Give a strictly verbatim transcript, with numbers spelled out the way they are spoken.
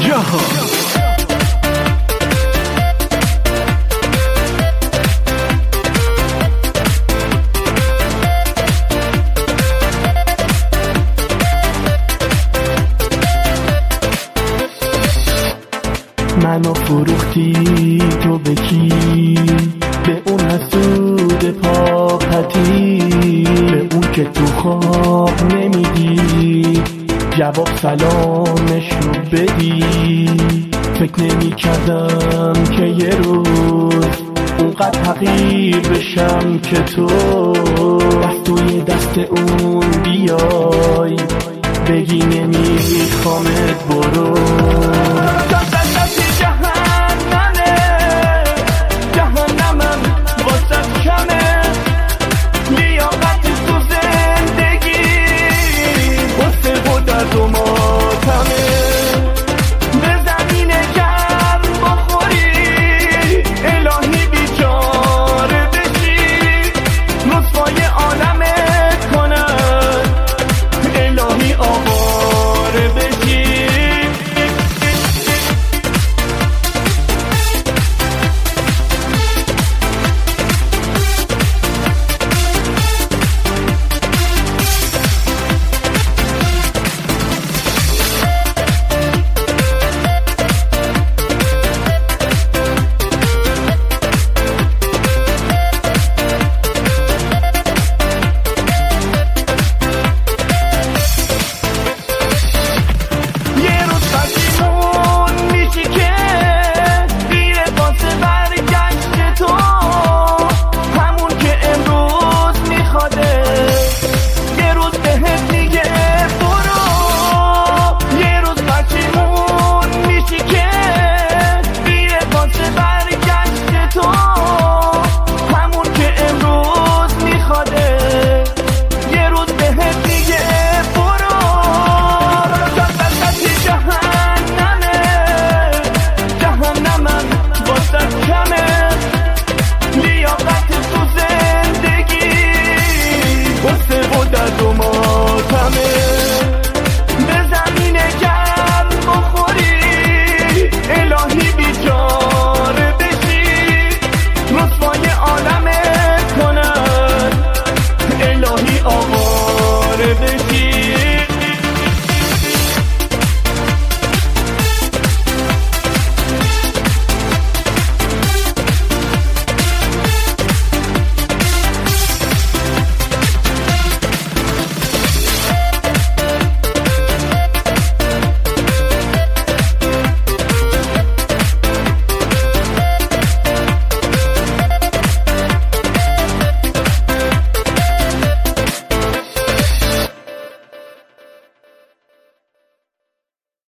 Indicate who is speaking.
Speaker 1: جهان.
Speaker 2: منو فروختی تو به کی؟ به اون حسود پاپتی، به اون که تو خواب نمیدی جواب سلامشو بدی. فکر نمی کردم که یه روز اونقدر حقیر بشم که تو دست توی دست اون بیای بگی نمیخوامت برو.
Speaker 3: الهی بیچاره بشی، رسوای عالمه